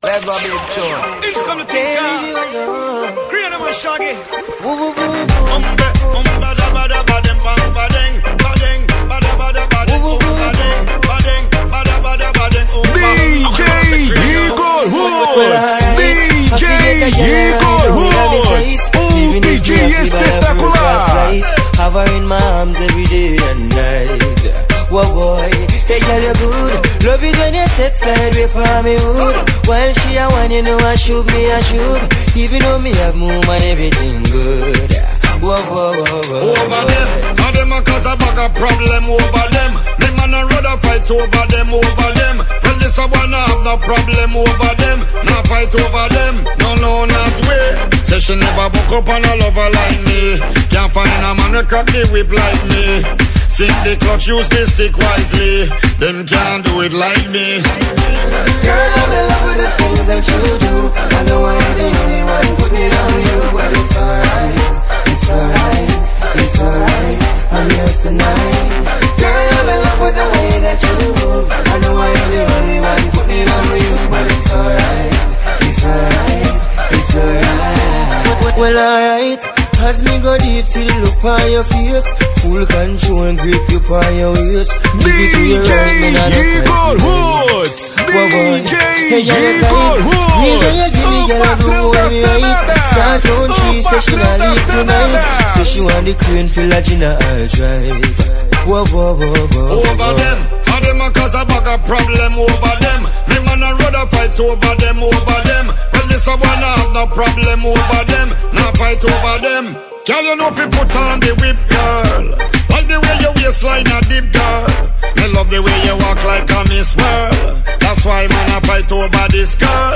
Let's go, big tune. It's gonna take Green and Shaggy. DJ Igor Woods. DJ Igor Woods. DJ espetacular. Have her in my arms every day and night. Whoa boy, hey girl you good. Love it when you set side way for me hood. While she a one, you know I shoot me I shoot. Even though me have move and everything good. Whoa whoa whoa whoa. Over them, and them a cause a bag of problem over them. Me man a rather fight over them, over them. Well this a one have no problem over them. Now fight over them, no not way. Say she never book up on a lover like me. Can't find a man who crack the whip like me. Sink the clutch, use the stick wisely. Them can't do it like me. Girl, I'm in love with the things that you do. I know I ain't the only one putting it on you, but it's alright, it's alright, it's alright. I'm yours tonight. Girl, I'm in love with the way that you move. I know I ain't the only one putting it on you, but it's alright, it's alright, it's alright. Well, alright. As me go deep till the look on your face, full control and grip you on your waist. DJ Igor Woods. DJ Igor Woods. O patrão das danadas. Start on tree, say she not leave tonight. Say she want the queen feel like she not all drive. Whoa, whoa, whoa, whoa. Over them, and them a cause a bag of problem over them. Me man a rather fight over them, over them. Well this a one have no problem over them. Now fight over them. Girl, you know if you put on the whip, girl. Like the way your waistline a dip, girl. Me love the way you walk like a Miss World. That's why man I fight over this girl.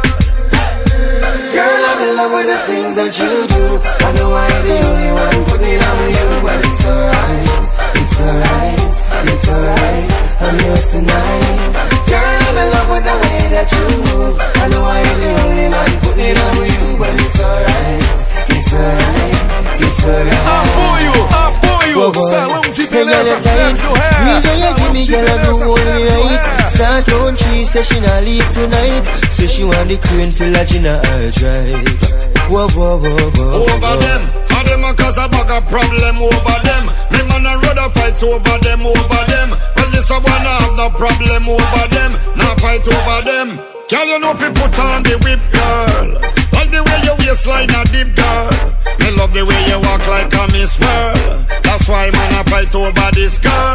Girl, I'm in love with the things that you do. I know I ain't the only one putting it on you, but it's alright, it's alright, it's alright. I'm yours tonight. Girl, I'm in love with the way that you move. I know I ain't the only one putting it on you, but it's alright, it's alright, it's alright. Apoio, Salão de Beleza Sérgio Reis. Give me girl a do one right. Start on tree, say she not leave tonight. Say she want the queen feel like she not all drive. Whoa, whoa, whoa, whoa. Over them, and them a cause a bag of problem over them. Me man a rather fight over them, over them. Well this a one have no problem over them. Now fight over them. Girl, you know if you put on the whip, girl. Like the way your waistline a dip, girl. Me love the way you walk like a Miss World. That's why man I fight over this girl.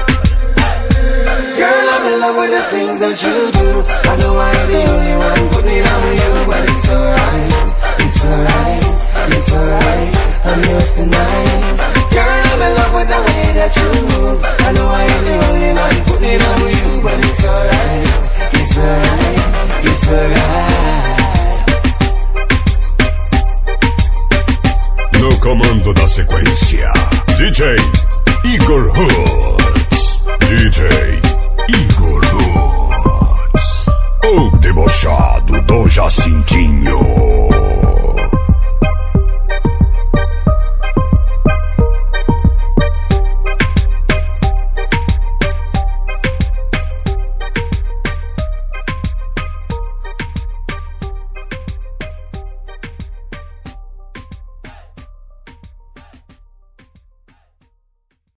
Girl, I'm in love with the things that you do. I know I ain't the only one putting it on you, but it's alright, it's alright, it's alright. I'm yours tonight. Girl, I'm in love with the way that you move. I know I ain't the only one putting it on you, but it's alright, it's alright, it's alright. No comando da sequência, DJ Igor Woods. DJ Igor Woods. O debochado do Jacintinho.